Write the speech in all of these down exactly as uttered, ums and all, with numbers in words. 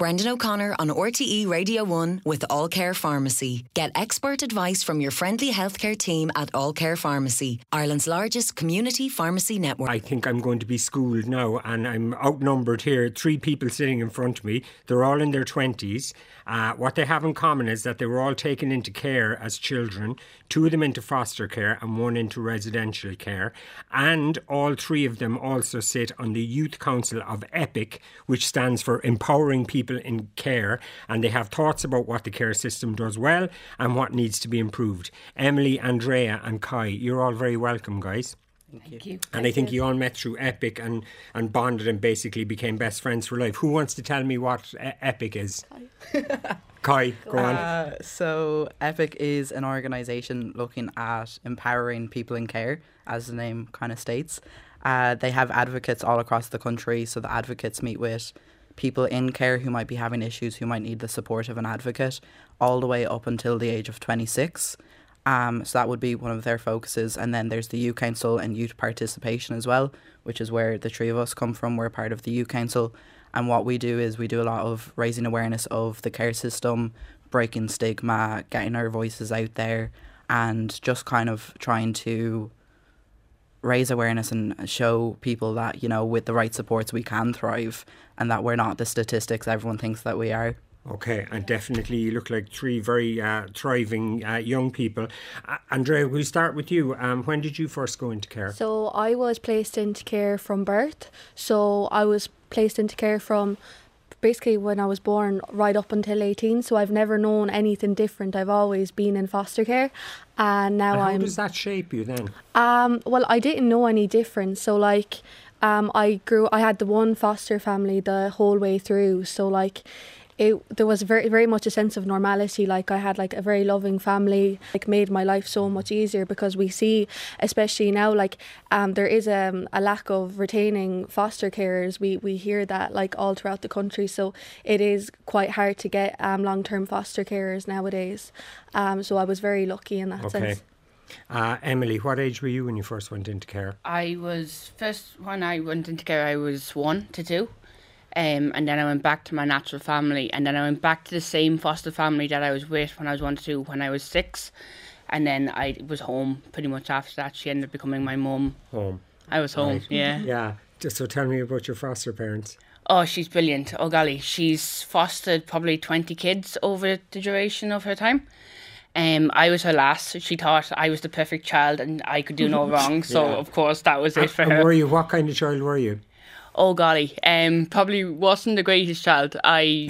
Brendan O'Connor on R T E Radio one with All Care Pharmacy. Get expert advice from your friendly healthcare team at All Care Pharmacy, Ireland's largest community pharmacy network. I think I'm going to be schooled now, and I'm outnumbered here. Three people sitting in front of me. They're all in their twenties. Uh, what they have in common is that they were all taken into care as children, two of them into foster care and one into residential care. And all three of them also sit on the Youth Council of EPIC, which stands for Empowering People in Care. And they have thoughts about what the care system does well and what needs to be improved. Emily, Andrea and Kai, you're all very welcome, guys. Thank you. Thank you. And I think you all met through EPIC and, and bonded and basically became best friends for life. Who wants to tell me what e- EPIC is? Kai. Kai, go on. Uh, so EPIC is an organisation looking at empowering people in care, as the name kind of states. Uh, they have advocates all across the country, so the advocates meet with people in care who might be having issues, who might need the support of an advocate, all the way up until the age of twenty-six. Um, so that would be one of their focuses. And then there's the Youth Council and youth participation as well, which is where the three of us come from. We're part of the Youth Council. And what we do is we do a lot of raising awareness of the care system, breaking stigma, getting our voices out there, and just kind of trying to raise awareness and show people that, you know, with the right supports we can thrive and that we're not the statistics everyone thinks that we are. Okay, and definitely you look like three very uh, thriving uh, young people. Uh, Andrea, we'll start with you. Um, when did you first go into care? So I was placed into care from birth. So I was placed into care from basically when I was born right up until eighteen. So I've never known anything different. I've always been in foster care. And now and how I'm... does that shape you then? Um, well, I didn't know any different. So like um, I grew, I had the one foster family the whole way through. So like... It, there was very very much a sense of normality. Like I had like a very loving family, like made my life so much easier, because we see, especially now, like um there is um, a lack of retaining foster carers. We we hear that like all throughout the country, so it is quite hard to get um long-term foster carers nowadays. Um so I was very lucky in that okay. sense. Uh, Emily, what age were you when you first went into care? I was first when I went into care I was one to two. Um, and then I went back to my natural family, and then I went back to the same foster family that I was with when I was one to two when I was six, and then I was home pretty much after that. She ended up becoming my mum. Home. I was home, right. yeah. Yeah. Just so tell me about your foster parents. Oh, she's brilliant. Oh golly, she's fostered probably twenty kids over the duration of her time. Um, I was her last. She thought I was the perfect child and I could do no wrong. So yeah. of course that was it and, for and her. Were you? What kind of child were you? Oh golly, um, probably wasn't the greatest child. I.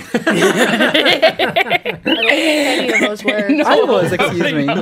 I don't think any of us were. No, I was, excuse me.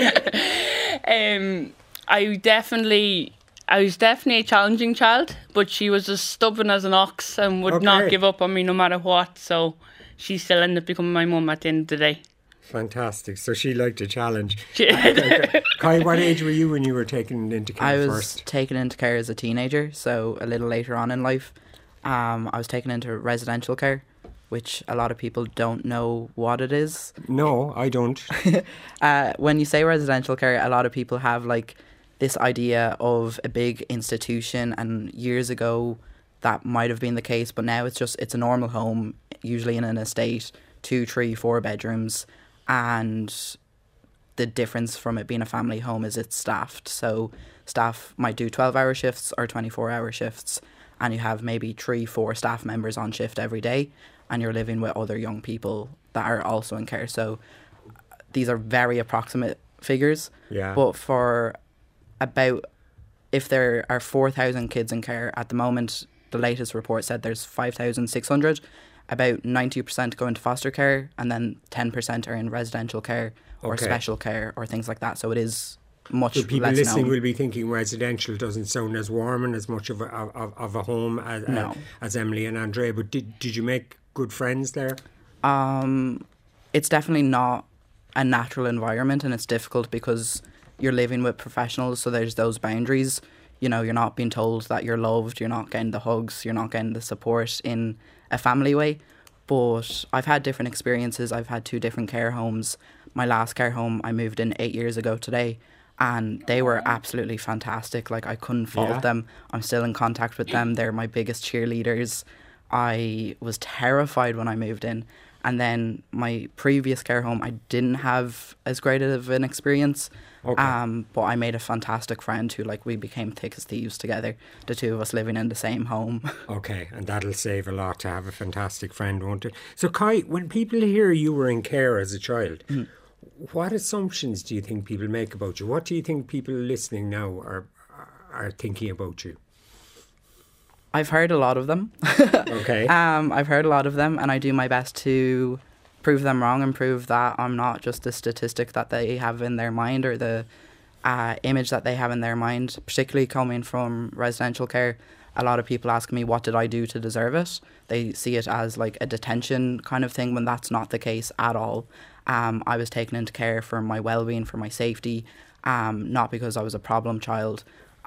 um, I definitely, I was definitely a challenging child, but she was as stubborn as an ox and would okay. not give up on me no matter what. So she still ended up becoming my mum at the end of the day. Fantastic. So she liked a challenge. She- okay. Kai, what age were you when you were taken into care I was first? taken into care as a teenager, so a little later on in life. Um, I was taken into residential care, which a lot of people don't know what it is. No, I don't. uh, when you say residential care, a lot of people have like this idea of a big institution, and years ago that might have been the case, but now it's just it's a normal home, usually in an estate, two, three, four bedrooms. And the difference from it being a family home is it's staffed. So staff might do twelve-hour shifts or twenty-four-hour shifts, and you have maybe three, four staff members on shift every day, and you're living with other young people that are also in care. So these are very approximate figures. Yeah. But for about, if there are four thousand kids in care at the moment, the latest report said there's five thousand six hundred. About ninety percent go into foster care, and then ten percent are in residential care or okay. special care or things like that. So it is much so people less listening known. will be thinking residential doesn't sound as warm and as much of a, of, of a home as, No. uh, as Emily and Andrea. But did, did you make good friends there? Um, it's definitely not a natural environment, and it's difficult because you're living with professionals, so there's those boundaries. You know, you're not being told that you're loved, you're not getting the hugs, you're not getting the support in a family way. But I've had different experiences. I've had two different care homes. My last care home I moved in eight years ago today, and they were absolutely fantastic. Like, I couldn't fault Yeah. them. I'm still in contact with them. They're my biggest cheerleaders. I was terrified when I moved in. And then my previous care home, I didn't have as great of an experience. Okay. Um, but I made a fantastic friend who, like, we became thick as thieves together, the two of us living in the same home. Okay, and that'll save a lot to have a fantastic friend, won't it? So, Kai, when people hear you were in care as a child, mm. what assumptions do you think people make about you? What do you think people listening now are are thinking about you? I've heard a lot of them. Okay. Um, I've heard a lot of them, and I do my best to prove them wrong and prove that I'm not just the statistic that they have in their mind or the uh, image that they have in their mind. Particularly coming from residential care, a lot of people ask me, what did I do to deserve it? They see it as like a detention kind of thing when that's not the case at all. Um, I was taken into care for my well-being, for my safety, um, not because I was a problem child.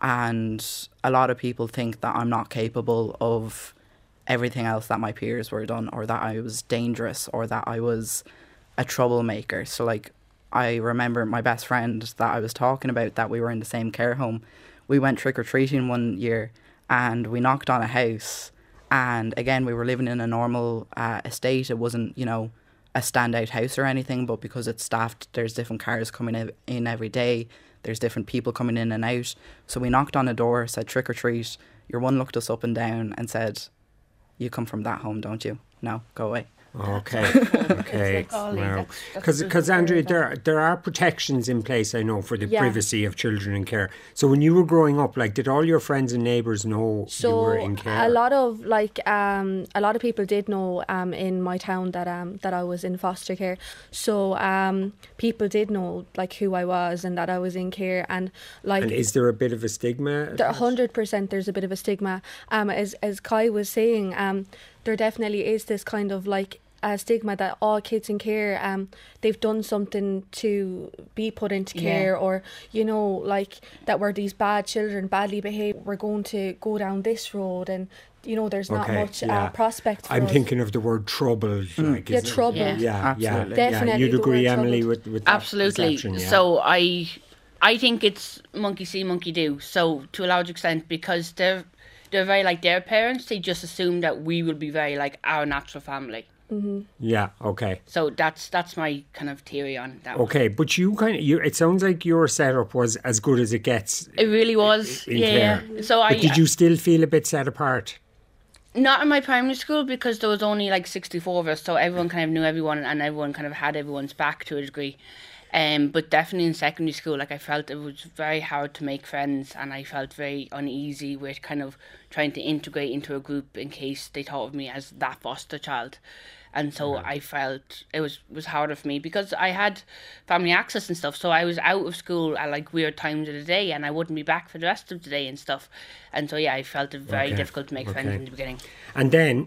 And a lot of people think that I'm not capable of everything else that my peers were done, or that I was dangerous, or that I was a troublemaker. So, like, I remember my best friend that I was talking about, that we were in the same care home. We went trick-or-treating one year and we knocked on a house. And again, we were living in a normal uh, estate. It wasn't, you know, a standout house or anything, but because it's staffed, there's different cars coming in every day. There's different people coming in and out. So we knocked on a door, said trick or treat. Your one looked us up and down and said, you come from that home, don't you? No, go away. Okay, okay. Because, because Andrea, there there are protections in place, I know, for the yeah. privacy of children in care. So when you were growing up, like, did all your friends and neighbours know so you were in care? a lot of like um a lot of people did know um in my town that um that I was in foster care. So um people did know like who I was and that I was in care, and like. And is there a bit of a stigma? A hundred percent, there's a bit of a stigma. Um, as as Kai was saying, um, there definitely is this kind of like a stigma that all kids in care, um, they've done something to be put into care, yeah. or you know, like that we're these bad children, badly behaved. We're going to go down this road, and you know, there's not okay, much yeah. uh, prospect. For I'm us. thinking of the word trouble. Mm. Like, Yeah, isn't it? trouble. Yeah, Yeah, yeah, Absolutely. yeah. Definitely You'd the agree, word Emily, troubled. with, with that Absolutely. perception, yeah. So I, I think it's monkey see, monkey do. So to a large extent, because they're they're very like their parents, they just assume that we will be very like our natural family. Mm-hmm. Yeah, okay. So that's that's my kind of theory on that. Okay, but you kind of, you, it sounds like your setup was as good as it gets. It really was. In yeah. care. So I But did you still feel a bit set apart? Not in my primary school, because there was only like sixty-four of us, so everyone kind of knew everyone and everyone kind of had everyone's back to a degree. Um, but definitely in secondary school, like I felt it was very hard to make friends, and I felt very uneasy with kind of trying to integrate into a group in case they thought of me as that foster child. And so I felt it was, was harder for me because I had family access and stuff. So I was out of school at like weird times of the day, and I wouldn't be back for the rest of the day and stuff. And so, yeah, I felt it very Okay. difficult to make Okay. friends in the beginning. And then,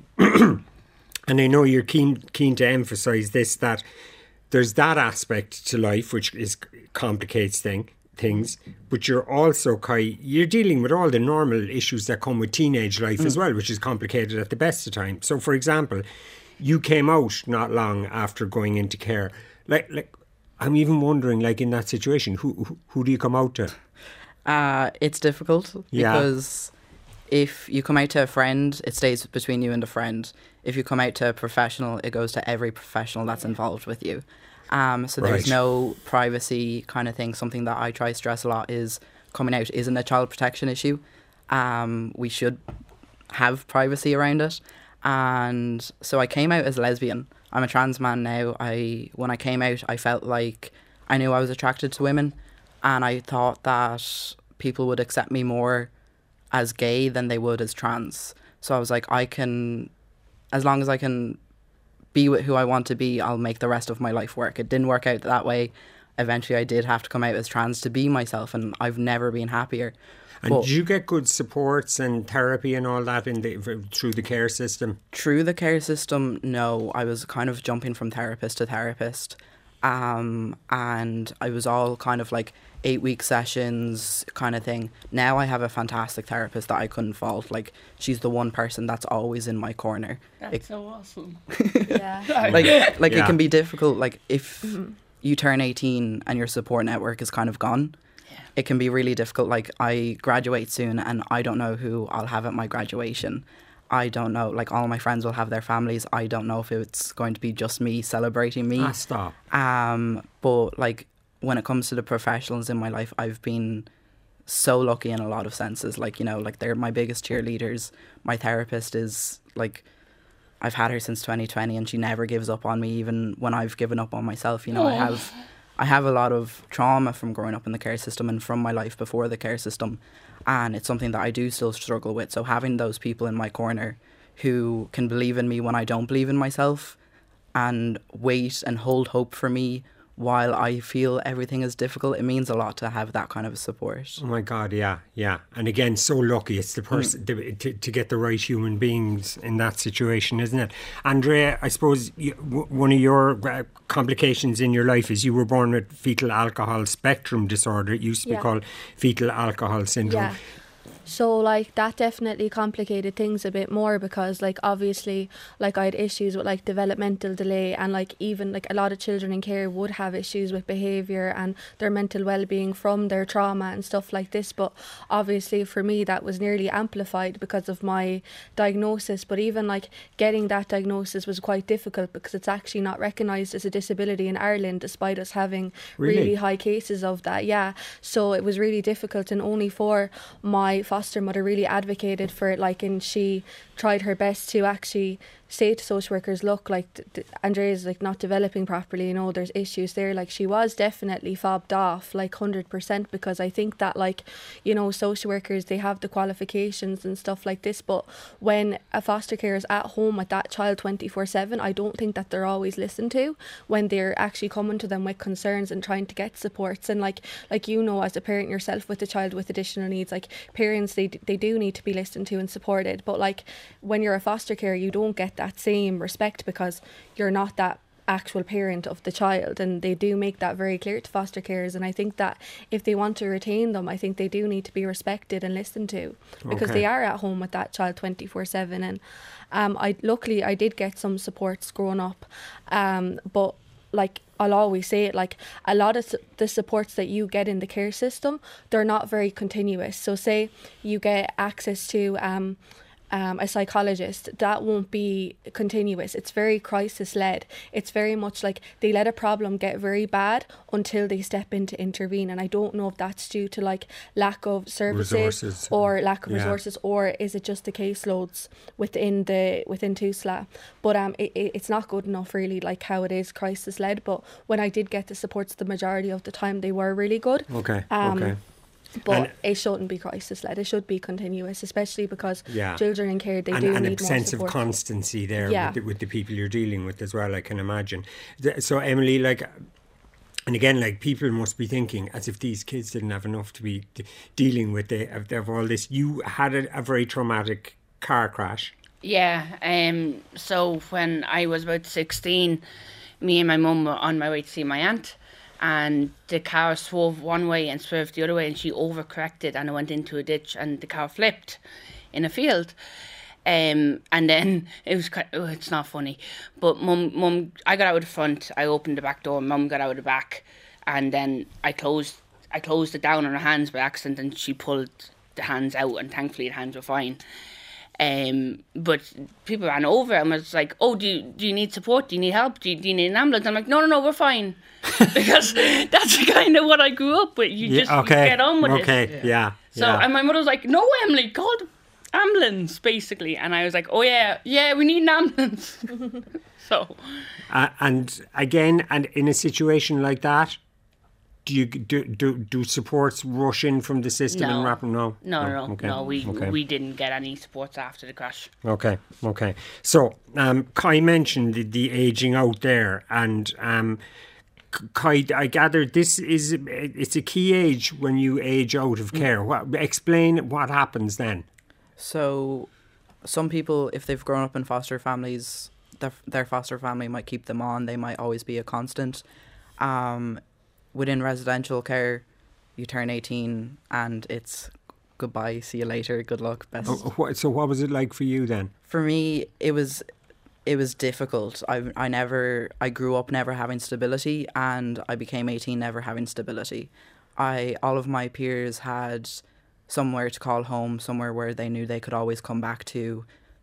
and I know you're keen keen to emphasise this, that there's that aspect to life which is complicates thing things, but you're also, Kai, you're dealing with all the normal issues that come with teenage life mm. as well, which is complicated at the best of times. So, for example, you came out not long after going into care. Like, like, I'm even wondering, like, in that situation, who who, who do you come out to? Uh, it's difficult Yeah. because if you come out to a friend, it stays between you and the friend. If you come out to a professional, it goes to every professional that's involved with you. Um, so there's Right. no privacy kind of thing. Something that I try to stress a lot is coming out isn't a child protection issue. Um, we should have privacy around it. And so I came out as lesbian. I'm a trans man now. I when I came out, I felt like I knew I was attracted to women, and I thought that people would accept me more as gay than they would as trans. So I was like, I can, as long as I can be with who I want to be, I'll make the rest of my life work. It didn't work out that way. Eventually, I did have to come out as trans to be myself, and I've never been happier. And But did you get good supports and therapy and all that in the through the care system? through the care system, no. I was kind of jumping from therapist to therapist. Um, and I was all kind of like eight week sessions kind of thing. Now I have a fantastic therapist that I couldn't fault. Like, she's the one person that's always in my corner. That's It- so awesome. Yeah. like like Yeah. it can be difficult, like if you turn eighteen and your support network is kind of gone, Yeah. it can be really difficult. Like, I graduate soon and I don't know who I'll have at my graduation. I don't know. Like, all my friends will have their families. I don't know if it's going to be just me celebrating me. Ah, stop. Um, but like, when it comes to the professionals in my life, I've been so lucky in a lot of senses. Like, you know, like they're my biggest cheerleaders. My therapist is like, I've had her since twenty twenty, and she never gives up on me, even when I've given up on myself. You know, Oh. I have, I have a lot of trauma from growing up in the care system and from my life before the care system, and it's something that I do still struggle with. So having those people in my corner who can believe in me when I don't believe in myself, and wait and hold hope for me while I feel everything is difficult, it means a lot to have that kind of support. Oh my God, yeah, yeah. And again, so lucky it's the person to, to, to get the right human beings in that situation, isn't it? Andrea, I suppose you, w- one of your uh, complications in your life is you were born with fetal alcohol spectrum disorder. It used to be Yeah. called fetal alcohol syndrome. Yeah. So like that definitely complicated things a bit more, because like obviously like I had issues with like developmental delay, and like even like a lot of children in care would have issues with behaviour and their mental well-being from their trauma and stuff like this. But obviously for me that was nearly amplified because of my diagnosis. But even like getting that diagnosis was quite difficult, because it's actually not recognised as a disability in Ireland, despite us having Really? really high cases of that. Yeah, so it was really difficult, and only for my foster mother really advocated for it, like, and she tried her best to actually say to social workers, look, like th- th- Andrea's like not developing properly, you know, there's issues there. Like, she was definitely fobbed off like one hundred percent, because I think that, like, you know, social workers, they have the qualifications and stuff like this, but when a foster carer is at home with that child twenty-four seven, I don't think that they're always listened to when they're actually coming to them with concerns and trying to get supports. And like like you know, as a parent yourself with a child with additional needs, like parents, they d- they do need to be listened to and supported. But like when you're a foster carer, you don't get that same respect, because you're not that actual parent of the child, and they do make that very clear to foster carers. And I think that if they want to retain them, I think they do need to be respected and listened to, because Okay. they are at home with that child twenty-four seven. And um I luckily I did get some supports growing up, um but like I'll always say it, like a lot of s- the supports that you get in the care system, they're not very continuous. So say you get access to um Um, a psychologist, that won't be continuous. It's very crisis led. It's very much like they let a problem get very bad until they step in to intervene. And I don't know if that's due to like lack of services Resources. or lack of Yeah. resources, or is it just the caseloads within the within TUSLA. But um, it, it, it's not good enough really, like how it is crisis led. But when I did get the supports, the majority of the time they were really good. Okay, Um, okay. But And- it shouldn't be crisis led. It should be continuous, especially because Yeah. children in care, they and, do and need a more sense support. of constancy there Yeah. with, the, with the people you're dealing with as well, I can imagine. Th- So Emily, like, and again, like, people must be thinking as if these kids didn't have enough to be d- dealing with the, of, of all this. You had a, a very traumatic car crash. Yeah, um, so when I was about sixteen, me and my mum were on my way to see my aunt, and the car swerved one way and swerved the other way, and she overcorrected and I went into a ditch and the car flipped in a field. Um, and then it was quite, oh, it's not funny, but mum, mum, I got out of the front, I opened the back door, mum got out of the back, and then I closed, I closed it down on her hands by accident, and she pulled the hands out, and thankfully the hands were fine. Um, but people ran over and was like, "Oh, do you, do you need support? Do you need help? Do you, do you need an ambulance?" I'm like, "No, no, no, we're fine," because that's kind of what I grew up with. You just you get on with okay. it. Okay, yeah. So, yeah. and my mother was like, "No, Emily, call the ambulance," basically, and I was like, "Oh yeah, yeah, we need an ambulance." So, Uh, and again, and in a situation like that, do you do do, do supports rush in from the system No. and wrap? No, no, no, no, okay. no, we okay. we didn't get any supports after the crash. Okay, okay. So, um, Kai mentioned the, the aging out there, and um, K- Kai, I gather this is it's a key age when you age out of care. What, explain what happens then. So, some people, if they've grown up in foster families, their, their foster family might keep them on. They might always be a constant. Um, within residential care, you turn eighteen and it's goodbye, see you later, good luck, best. Oh, what, so, what was it like for you then? For me, it was it was difficult. I I never I grew up never having stability, and I became eighteen never having stability. I all of my peers had somewhere to call home, somewhere where they knew they could always come back to,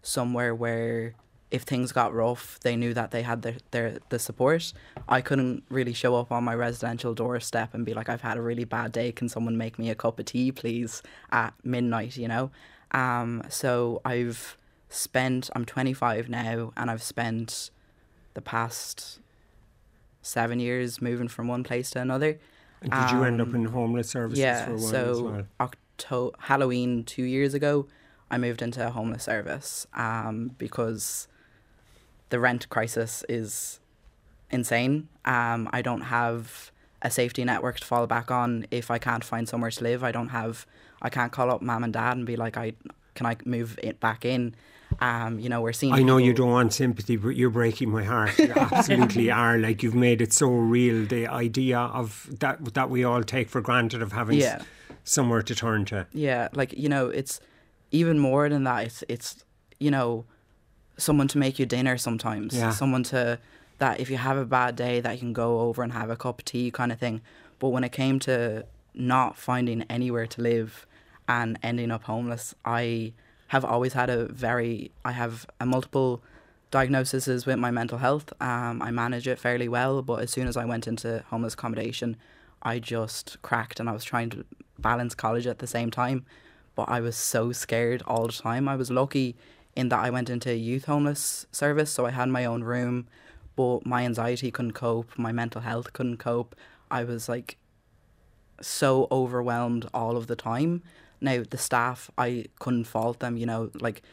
somewhere where if things got rough, they knew that they had their, their the support. I couldn't really show up on my residential doorstep and be like, I've had a really bad day. Can someone make me a cup of tea, please, at midnight, you know? Um, so I've spent, I'm twenty-five now, and I've spent the past seven years moving from one place to another. And did you end up Um, in homeless services Yeah, for a while so as well? Octo- Halloween two years ago, I moved into a homeless service um, because the rent crisis is insane. Um, I don't have a safety network to fall back on if I can't find somewhere to live. I don't have, I can't call up mum and dad and be like, I can I move it back in? Um, you know, we're seeing. I know you people- don't want sympathy, but you're breaking my heart. You absolutely are. Like, you've made it so real. The idea of that that we all take for granted of having Yeah. s- somewhere to turn to. Yeah, like, you know, it's even more than that. It's, it's you know, someone to make you dinner sometimes. Yeah. Someone to, that if you have a bad day, that you can go over and have a cup of tea kind of thing. But when it came to not finding anywhere to live and ending up homeless, I have always had a very, I have a multiple diagnoses with my mental health. Um, I manage it fairly well, but as soon as I went into homeless accommodation, I just cracked, and I was trying to balance college at the same time. But I was so scared all the time. I was lucky in that I went into a youth homeless service, so I had my own room, but my anxiety couldn't cope, my mental health couldn't cope. I was like so overwhelmed all of the time. Now, the staff, I couldn't fault them, you know, like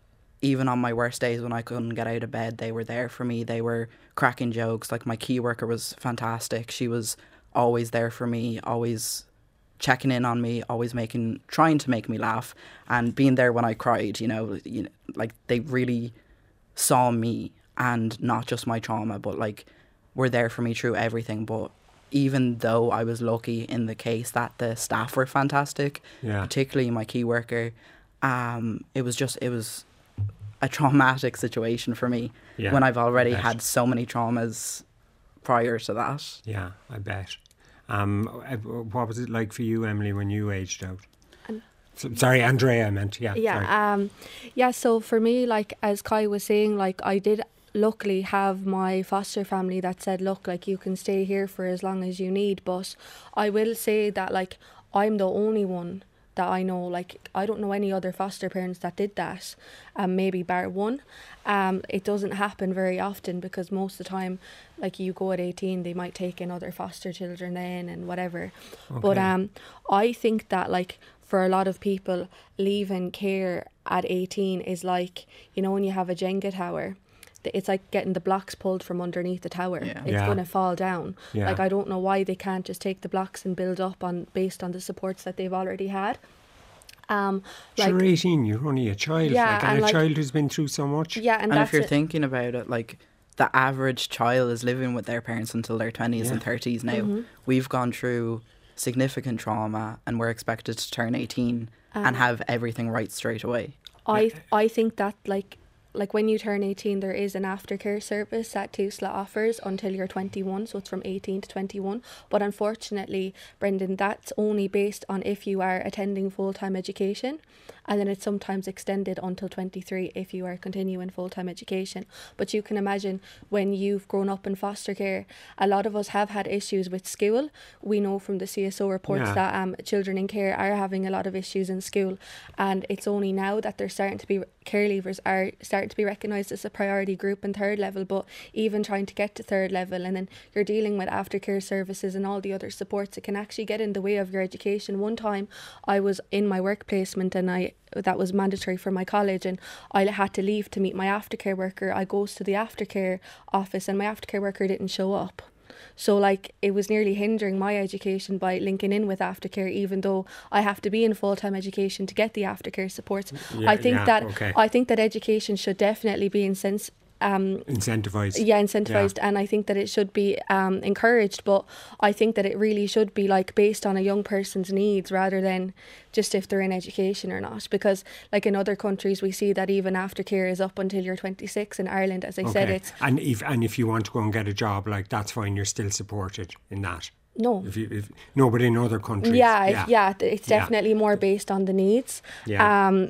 even on my worst days when I couldn't get out of bed, they were there for me. They were cracking jokes. Like, my key worker was fantastic. She was always there for me, always checking in on me, always making, trying to make me laugh, and being there when I cried, you know, you know, like they really saw me and not just my trauma, but like were there for me through everything. But even though I was lucky in the case that the staff were fantastic, Yeah. particularly my key worker, um, it was just, it was a traumatic situation for me Yeah, when I've already I bet. had so many traumas prior to that. Yeah, I bet. Um, uh, what was it like for you, Emily, when you aged out? An- So, sorry, Andrea, I meant. Yeah. Yeah, sorry. um, yeah. So for me, like as Kai was saying, like I did luckily have my foster family that said, look, like you can stay here for as long as you need. But I will say that like I'm the only one that I know. Like I don't know any other foster parents that did that. Um, maybe bar one. Um, it doesn't happen very often because most of the time, like you go at eighteen, they might take in other foster children then and whatever. But Okay. um, I think that like for a lot of people, leaving care at eighteen is like, you know, when you have a Jenga tower, th- it's like getting the blocks pulled from underneath the tower. Yeah. It's Yeah. going to fall down. Yeah. Like I don't know why they can't just take the blocks and build up on based on the supports that they've already had. Um, like You're eighteen, you're only a child. Yeah, like, and, and a like- child who's been through so much. yeah, and, And, that's if you're it. thinking about it, like the average child is living with their parents until their twenties and Yeah. thirties now. Mm-hmm. We've gone through significant trauma and we're expected to turn eighteen Um, and have everything right straight away. I I think that like like when you turn eighteen, there is an aftercare service that TUSLA offers until you're twenty-one, so it's from eighteen to twenty-one. But unfortunately, Brendan, that's only based on if you are attending full-time education, and then it's sometimes extended until twenty-three if you are continuing full-time education. But you can imagine when you've grown up in foster care, a lot of us have had issues with school. We know from the C S O reports Yeah. that um, children in care are having a lot of issues in school, and it's only now that they're starting to be care leavers are starting to be recognised as a priority group in third level. But even trying to get to third level, and then you're dealing with aftercare services and all the other supports, it can actually get in the way of your education. One time I was in my work placement and I that was mandatory for my college, and I had to leave to meet my aftercare worker. I goes to the aftercare office and my aftercare worker didn't show up. So like it was nearly hindering my education by linking in with aftercare, even though I have to be in full-time education to get the aftercare supports. Yeah, I think yeah, that okay. I think that education should definitely be incens- um Incentivised. yeah incentivized, and I think that it should be um encouraged, but I think that it really should be like based on a young person's needs rather than just if they're in education or not, because like in other countries we see that even aftercare is up until you're twenty-six. In Ireland, as I said, Okay. it's and if and if you want to go and get a job, like that's fine. You're still supported in that. no If you if no, but in other countries, yeah yeah, yeah, yeah it's Yeah. definitely more based on the needs. Yeah. um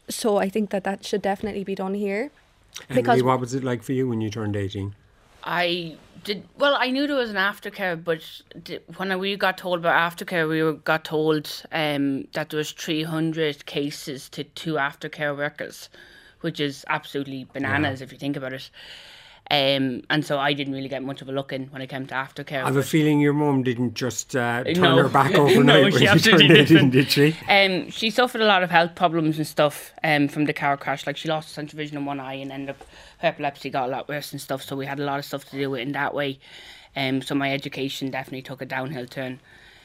so I think that that should definitely be done here. Emily, Because- what was it like for you when you turned eighteen? I did well. I knew there was an aftercare, but di- when we got told about aftercare, we were, got told um, that there was three hundred cases to two aftercare workers, which is absolutely bananas if you think about it. Um, and so I didn't really get much of a look in when it came to aftercare. I have a feeling your mum didn't just uh, turn No. her back No, overnight she when you absolutely turned eighteen, didn't. did she? Um, she suffered a lot of health problems and stuff um, from the car crash. Like she lost central vision in one eye and ended up her epilepsy got a lot worse and stuff. So we had a lot of stuff to do with in that way. Um, so my education definitely took a downhill turn.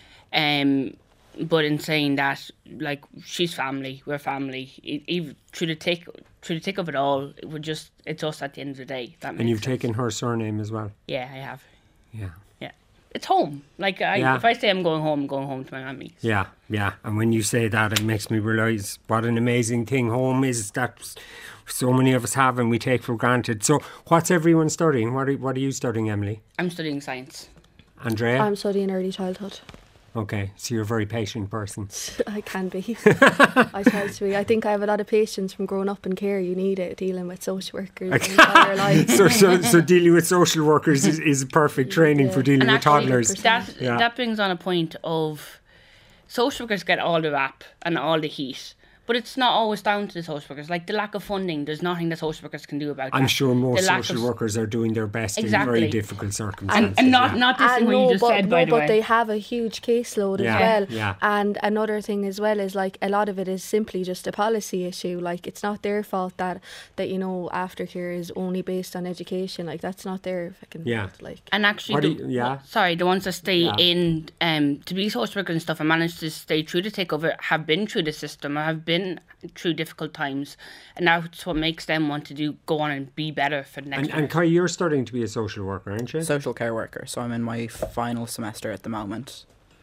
Um, but in saying that, like she's family, we're family. E- Even through the thick, through the thick of it all, we're just it's us at the end of the day. If that makes And you've sense. taken her surname as well. Yeah, I have. Yeah. Yeah, it's home. Like I, Yeah. if I say I'm going home, I'm going home to my mammy. Yeah, yeah. And when you say that, it makes me realise what an amazing thing home is that so many of us have and we take for granted. So what's everyone studying? What are, what are you studying, Emily? I'm studying science. Andrea? I'm studying early childhood. Okay, so you're a very patient person. I can be. I try to be. I think I have a lot of patience from growing up in care. You need it dealing with social workers your entire life. so, so, so dealing with social workers is, is perfect training Yeah. for dealing And with actually, toddlers. that Yeah. that brings on a point of social workers get all the rap and all the heat, but it's not always down to the social workers. Like the lack of funding, there's nothing that social workers can do about I'm that. sure most The lack social of- workers are doing their best in Exactly. very difficult circumstances. and, and not yeah. not this And thing what no, you just but, said, no, by the but way. they have a huge caseload Yeah, as well. yeah. And another thing as well is like a lot of it is simply just a policy issue. Like it's not their fault that, that you know, aftercare is only based on education. Like that's not their fucking Yeah. fault. Like And actually, What the, do you- yeah. well, sorry, the ones that stay Yeah. in um, to be social workers and stuff and manage to stay through the takeover have been through the system, have been through difficult times, and that's what makes them want to do go on and be better for the next. And, and Kai, you're studying to be a social worker, aren't you? Social care worker, so I'm in my final semester at the moment.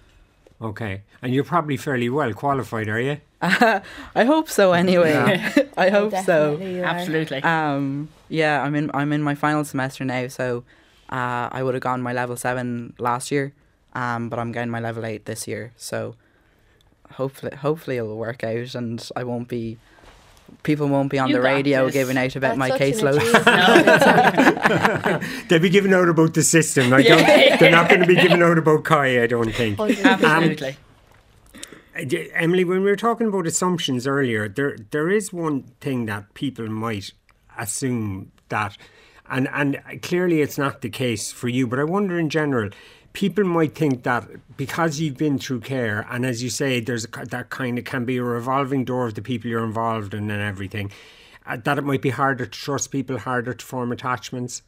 Okay. And you're probably fairly well qualified, are you? I hope so anyway. I hope so. definitely you are. Absolutely. Um, yeah, I'm in I'm in my final semester now, so uh, I would have gone my level seven last year, um, but I'm getting my level eight this year. So hopefully, hopefully it'll work out, and I won't be. People won't be on You the got radio this. giving out about That's my such an caseload. achievement. They'll be giving out about the system. I don't, they're not going to be giving out about Kai, I don't think. Absolutely. Uh, d- Emily, when we were talking about assumptions earlier, there there is one thing that people might assume that, and, and clearly it's not the case for you, but I wonder in general, people might think that because you've been through care, and as you say, there's a, that kind of can be a revolving door of the people you're involved in and everything, uh, that it might be harder to trust people, harder to form attachments.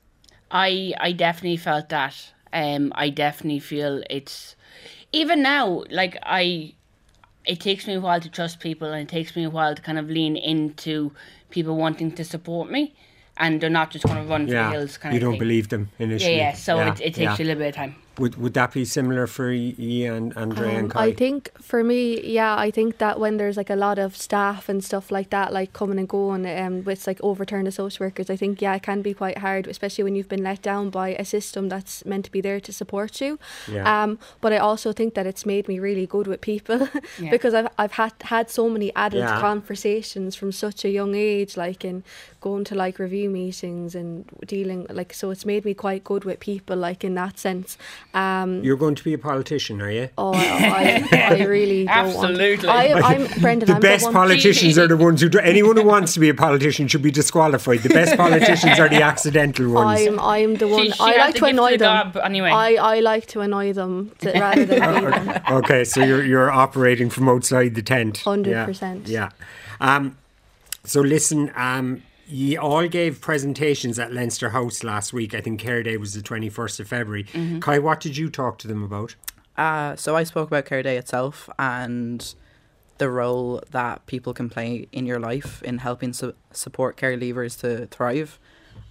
I I definitely felt that. Um, I definitely feel it's even now. Like I, it takes me a while to trust people, and it takes me a while to kind of lean into people wanting to support me, and they're not just going to run for the Yeah, hills kind you of don't thing. believe them Yeah, initially. yeah. So Yeah, it, it takes yeah. you a little bit of time. Would would that be similar for you and Andrea and Um, Kai? I think for me, yeah, I think that when there's like a lot of staff and stuff like that, like coming and going, um, with like overturn the social workers, I think yeah, it can be quite hard, especially when you've been let down by a system that's meant to be there to support you. Yeah. Um, but I also think that it's made me really good with people Yeah. because I've I've had had so many adult Yeah. conversations from such a young age, like in going to like review meetings and dealing like so it's made me quite good with people, like in that sense. Um, You're going to be a politician, are you? Oh, I, I, I really don't Absolutely. Want I, I'm Brendan. The I'm best the one, politicians are the ones who do. Anyone who wants to be a politician should be disqualified. The best politicians are the accidental ones. I'm I'm the one. She, she I had like the to gift of annoy the them. gab anyway. I, I like to annoy them to, rather than be them. Okay, so you're you're operating from outside the tent. Hundred Yeah, percent. Yeah. Um. So listen. Um. You all gave presentations at Leinster House last week. I think Care Day was the twenty-first of February. Mm-hmm. Kai, what did you talk to them about? Uh, so I spoke about Care Day itself and the role that people can play in your life in helping su- support care leavers to thrive.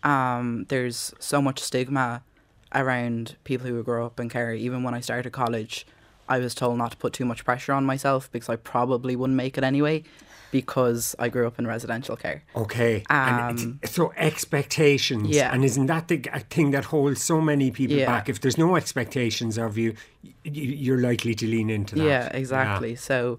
Um, there's so much stigma around people who grow up in care. Even when I started college, I was told not to put too much pressure on myself because I probably wouldn't make it anyway because I grew up in residential care. Okay. and Um, it's, so expectations. yeah. And isn't that the g- thing that holds so many people Yeah. back? If there's no expectations of you, y- y- you're likely to lean into that. Yeah, exactly. So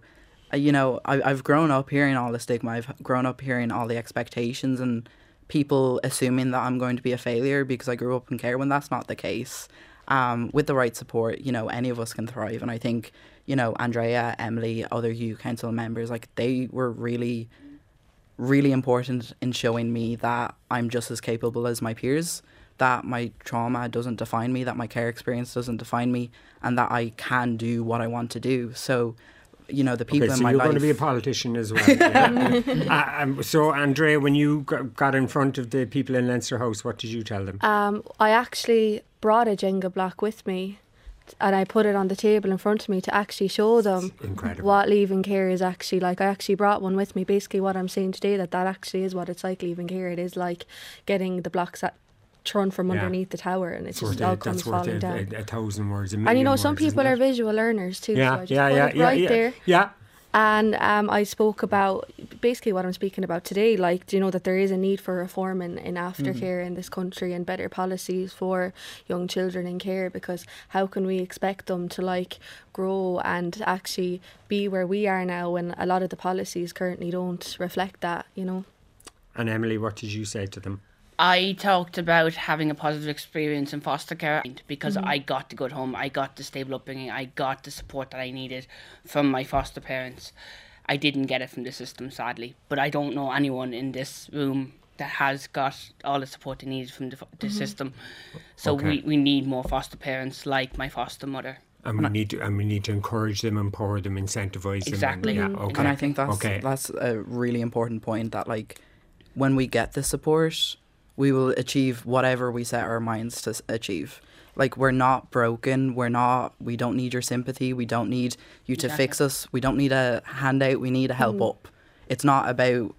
uh, you know, I, I've grown up hearing all the stigma. I've grown up hearing all the expectations and people assuming that I'm going to be a failure because I grew up in care when that's not the case. Um, with the right support, you know, any of us can thrive. And I think, you know, Andrea, Emily, other U Council members, like they were really, really important in showing me that I'm just as capable as my peers, that my trauma doesn't define me, that my care experience doesn't define me, and that I can do what I want to do. So, you know, the people okay, in so my you're life... going to be a politician as well. Yeah. uh, um, so, Andrea, when you g- got in front of the people in Leinster House, what did you tell them? Um, I actually brought a Jenga block with me and I put it on the table in front of me to actually show them Incredible. what leaving care is actually like. I actually brought one with me. Basically what I'm saying today, that that actually is what it's like leaving care. It is like getting the blocks that thrown from Yeah. underneath the tower and it It's just worth all a, comes that's worth falling a, down. a, a thousand words, a million And you know, some words, people isn't are it? visual learners too. Yeah, so I just yeah, put yeah, it yeah, right yeah. there. Yeah. And um, I spoke about basically what I'm speaking about today, like, do you know that there is a need for reform in, in aftercare in this country and better policies for young children in care, because how can we expect them to like grow and actually be where we are now when a lot of the policies currently don't reflect that, you know? And Emily, what did you say to them? I talked about having a positive experience in foster care because mm-hmm. I got the good home, I got the stable upbringing, I got the support that I needed from my foster parents. I didn't get it from the system, sadly, but I don't know anyone in this room that has got all the support they needed from the, the mm-hmm. system. So okay. we, we need more foster parents like my foster mother. And we need to and we need to encourage them, empower them, incentivize exactly. them. And, yeah, okay. And I think that's okay. that's a really important point, that like when we get the support, we will achieve whatever we set our minds to achieve. Like, we're not broken. We're not, we don't need your sympathy. We don't need you to exactly. fix us. We don't need a handout. We need a help mm. up. It's not about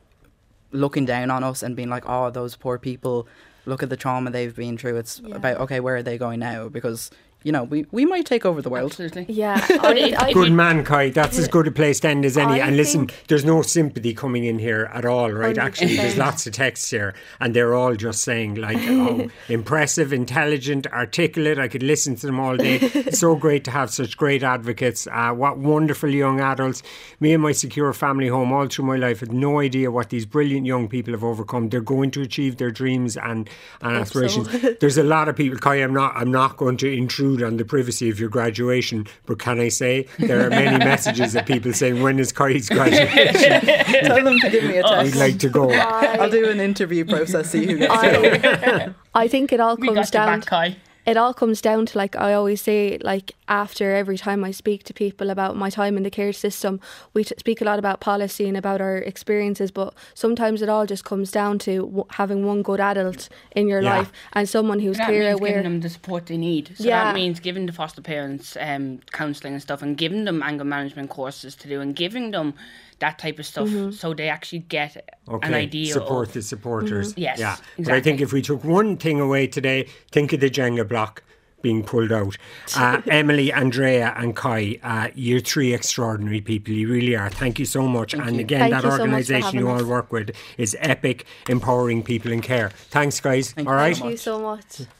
looking down on us and being like, oh, those poor people, look at the trauma they've been through. It's yeah. about, okay, where are they going now? Because, you know, we, we might take over the world. Absolutely. Yeah. I, I, good man, Kai. That's as good a place to end as any. I and listen, think- there's no sympathy coming in here at all, right? one hundred percent. Actually, there's lots of texts here, and they're all just saying, like, oh, impressive, intelligent, articulate. I could listen to them all day. It's so great to have such great advocates. Uh, what wonderful young adults. Me and my secure family home all through my life had no idea what these brilliant young people have overcome. They're going to achieve their dreams and, and aspirations. So. There's a lot of people, Kai, I'm not, I'm not going to intrude on the privacy of your graduation, but can I say there are many messages of people saying, when is Kai's graduation? Tell them to give me a text. We'd like to go. I, I'll do an interview process, see who gets I, it. I think it all We comes got your down back, Kai. it all comes down to, like I always say, like after every time I speak to people about my time in the care system, we t- speak a lot about policy and about our experiences, but sometimes it all just comes down to w- having one good adult in your Yeah. life and someone who's that care means aware. giving them the support they need. So Yeah. that means giving the foster parents um, counselling and stuff, and giving them anger management courses to do, and giving them that type of stuff Mm-hmm. so they actually get Okay, an idea support of... the supporters. Mhm. Yes, yeah. exactly. But I think if we took one thing away today, think of the Jenga block being pulled out. Uh, Emily, Andrea and Kai, uh, you're three extraordinary people. You really are. Thank you so much. Thank and you. again, Thank that you so much for organisation you having all us. work with is Epic, empowering people in care. Thanks, guys. Thank all you right. so Thank you so much.